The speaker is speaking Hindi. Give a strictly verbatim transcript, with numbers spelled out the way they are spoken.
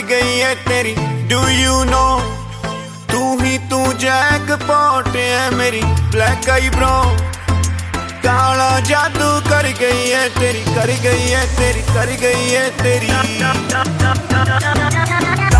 गई है तेरी। डू यू नो तू ही तू जैकपॉट है मेरी। ब्लैक आई ब्रो काला जादू कर गई है तेरी, कर गई है तेरी, कर गई है तेरी।